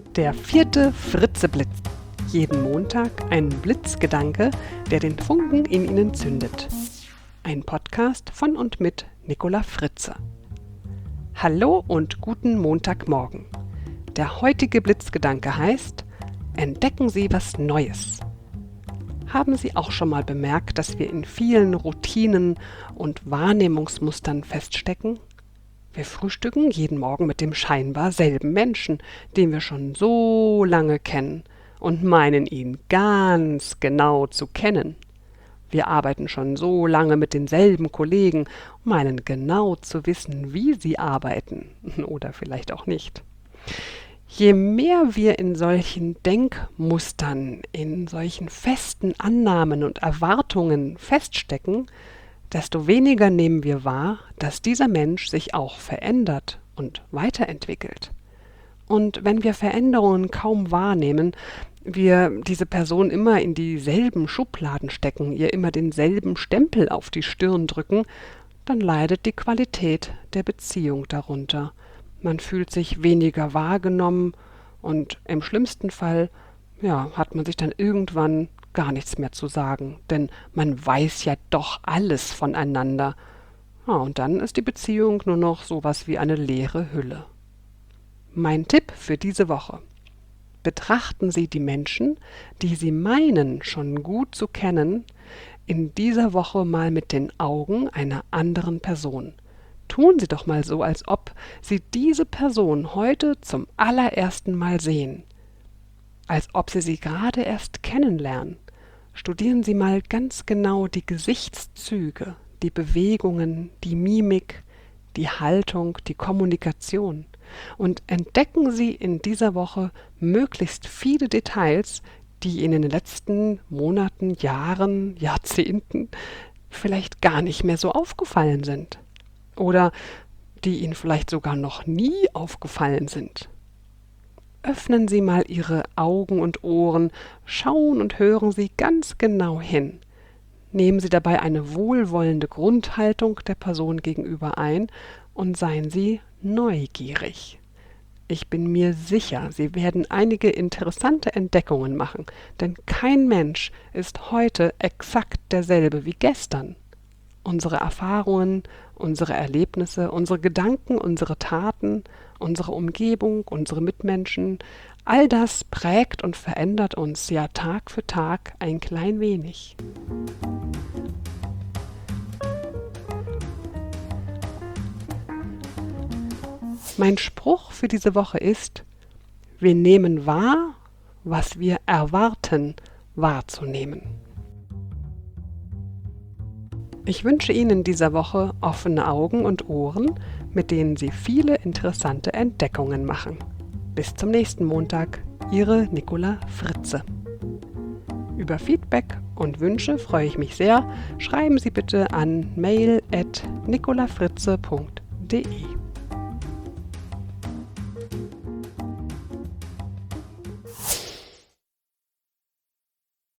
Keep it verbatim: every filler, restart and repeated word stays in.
Der vierte Fritzeblitz. Jeden Montag ein Blitzgedanke, der den Funken in Ihnen zündet. Ein Podcast von und mit Nicola Fritze. Hallo und guten Montagmorgen. Der heutige Blitzgedanke heißt: Entdecken Sie was Neues. Haben Sie auch schon mal bemerkt, dass wir in vielen Routinen und Wahrnehmungsmustern feststecken? Wir frühstücken jeden Morgen mit dem scheinbar selben Menschen, den wir schon so lange kennen und meinen ihn ganz genau zu kennen. Wir arbeiten schon so lange mit denselben Kollegen und meinen genau zu wissen, wie sie arbeiten. Oder vielleicht auch nicht. Je mehr wir in solchen Denkmustern, in solchen festen Annahmen und Erwartungen feststecken, desto weniger nehmen wir wahr, dass dieser Mensch sich auch verändert und weiterentwickelt. Und wenn wir Veränderungen kaum wahrnehmen, wir diese Person immer in dieselben Schubladen stecken, ihr immer denselben Stempel auf die Stirn drücken, dann leidet die Qualität der Beziehung darunter. Man fühlt sich weniger wahrgenommen und im schlimmsten Fall, ja, hat man sich dann irgendwann gar nichts mehr zu sagen, denn man weiß ja doch alles voneinander. Ja, und dann ist die Beziehung nur noch sowas wie eine leere Hülle. Mein Tipp für diese Woche: Betrachten Sie die Menschen, die Sie meinen schon gut zu kennen, in dieser Woche mal mit den Augen einer anderen Person. Tun Sie doch mal so, als ob Sie diese Person heute zum allerersten Mal sehen. Als ob Sie sie gerade erst kennenlernen. Studieren Sie mal ganz genau die Gesichtszüge, die Bewegungen, die Mimik, die Haltung, die Kommunikation und entdecken Sie in dieser Woche möglichst viele Details, die Ihnen in den letzten Monaten, Jahren, Jahrzehnten vielleicht gar nicht mehr so aufgefallen sind oder die Ihnen vielleicht sogar noch nie aufgefallen sind. Öffnen Sie mal Ihre Augen und Ohren, schauen und hören Sie ganz genau hin. Nehmen Sie dabei eine wohlwollende Grundhaltung der Person gegenüber ein und seien Sie neugierig. Ich bin mir sicher, Sie werden einige interessante Entdeckungen machen, denn kein Mensch ist heute exakt derselbe wie gestern. Unsere Erfahrungen, unsere Erlebnisse, unsere Gedanken, unsere Taten, unsere Umgebung, unsere Mitmenschen, all das prägt und verändert uns ja Tag für Tag ein klein wenig. Mein Spruch für diese Woche ist: Wir nehmen wahr, was wir erwarten, wahrzunehmen. Ich wünsche Ihnen in dieser Woche offene Augen und Ohren, mit denen Sie viele interessante Entdeckungen machen. Bis zum nächsten Montag, Ihre Nicola Fritze. Über Feedback und Wünsche freue ich mich sehr. Schreiben Sie bitte an mail at nicolafritze punkt de.